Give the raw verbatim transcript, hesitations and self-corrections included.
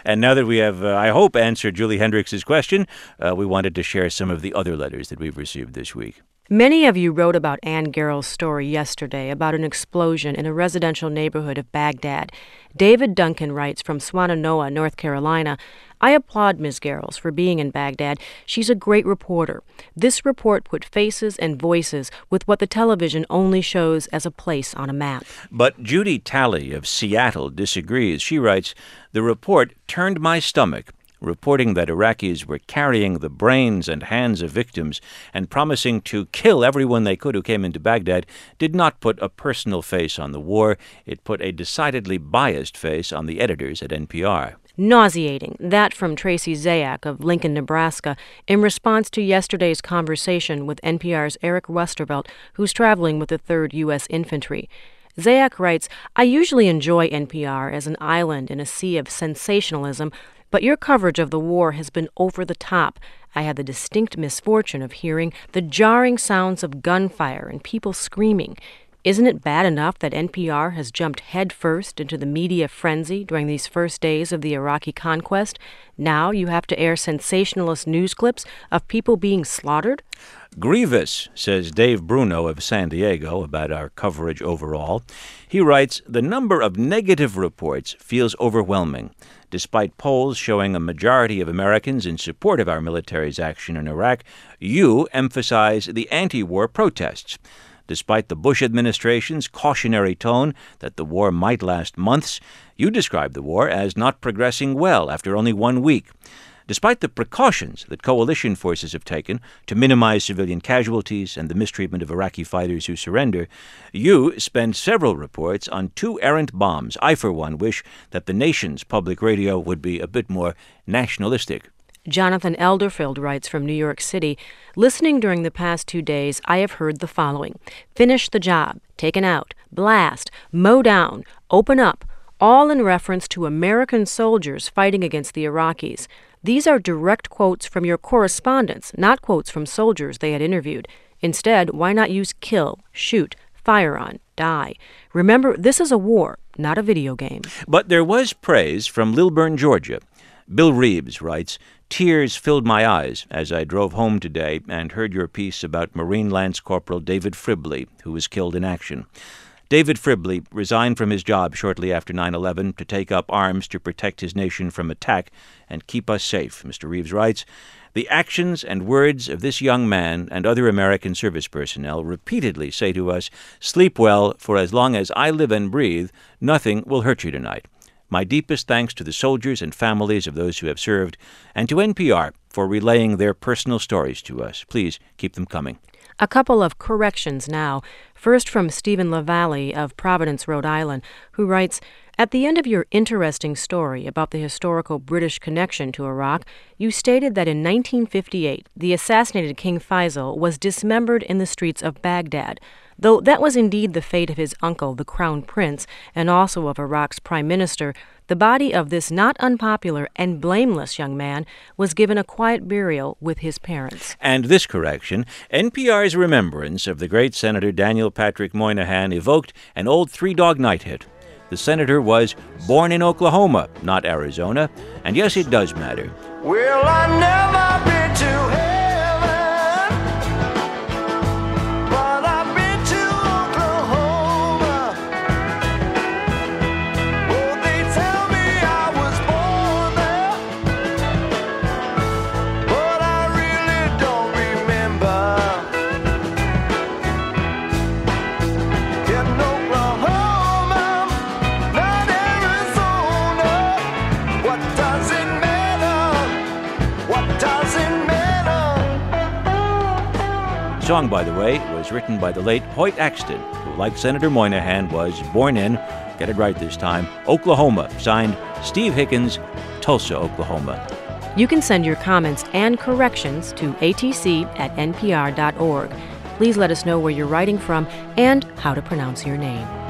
And now that we have, uh, I hope, answered Julie Hendricks' question, uh, we wanted to share some of the other letters that we've received this week. Many of you wrote about Ann Garrell's story yesterday about an explosion in a residential neighborhood of Baghdad. David Duncan writes from Swannanoa, North Carolina, I applaud Miz Garrels for being in Baghdad. She's a great reporter. This report put faces and voices with what the television only shows as a place on a map. But Judy Talley of Seattle disagrees. She writes, the report turned my stomach, reporting that Iraqis were carrying the brains and hands of victims and promising to kill everyone they could who came into Baghdad did not put a personal face on the war. It put a decidedly biased face on the editors at N P R. Nauseating. That from Tracy Zayak of Lincoln, Nebraska, in response to yesterday's conversation with N P R's Eric Westervelt, who's traveling with the third U S Infantry. Zayak writes, I usually enjoy N P R as an island in a sea of sensationalism, but your coverage of the war has been over the top. I had the distinct misfortune of hearing the jarring sounds of gunfire and people screaming. Isn't it bad enough that N P R has jumped headfirst into the media frenzy during these first days of the Iraqi conquest? Now you have to air sensationalist news clips of people being slaughtered? Grievous, says Dave Bruno of San Diego about our coverage overall. He writes, the number of negative reports feels overwhelming. Despite polls showing a majority of Americans in support of our military's action in Iraq, you emphasize the anti-war protests. Despite the Bush administration's cautionary tone that the war might last months, you describe the war as not progressing well after only one week. Despite the precautions that coalition forces have taken to minimize civilian casualties and the mistreatment of Iraqi fighters who surrender, you spend several reports on two errant bombs. I, for one, wish that the nation's public radio would be a bit more nationalistic. Jonathan Elderfield writes from New York City, listening during the past two days, I have heard the following. Finish the job, taken out, blast, mow down, open up, all in reference to American soldiers fighting against the Iraqis. These are direct quotes from your correspondents, not quotes from soldiers they had interviewed. Instead, why not use kill, shoot, fire on, die? Remember, this is a war, not a video game. But there was praise from Lilburn, Georgia. Bill Reeves writes, tears filled my eyes as I drove home today and heard your piece about Marine Lance Corporal David Fribley, who was killed in action. David Fribley resigned from his job shortly after nine eleven to take up arms to protect his nation from attack and keep us safe. Mister Reeves writes, the actions and words of this young man and other American service personnel repeatedly say to us, sleep well, for as long as I live and breathe, nothing will hurt you tonight. My deepest thanks to the soldiers and families of those who have served, and to N P R for relaying their personal stories to us. Please keep them coming. A couple of corrections now. First from Stephen LaValle of Providence, Rhode Island, who writes, at the end of your interesting story about the historical British connection to Iraq, you stated that in nineteen fifty-eight, the assassinated King Faisal was dismembered in the streets of Baghdad. Though that was indeed the fate of his uncle, the Crown Prince, and also of Iraq's prime minister, the body of this not unpopular and blameless young man was given a quiet burial with his parents. And this correction, N P R's remembrance of the great Senator Daniel Patrick Moynihan evoked an old Three Dog Night hit. The senator was born in Oklahoma, not Arizona, and yes, it does matter. Well, I never been to heaven. The song, by the way, was written by the late Hoyt Axton, who, like Senator Moynihan, was born in, get it right this time, Oklahoma, signed Steve Hickens, Tulsa, Oklahoma. You can send your comments and corrections to a t c at n p r dot org. Please let us know where you're writing from and how to pronounce your name.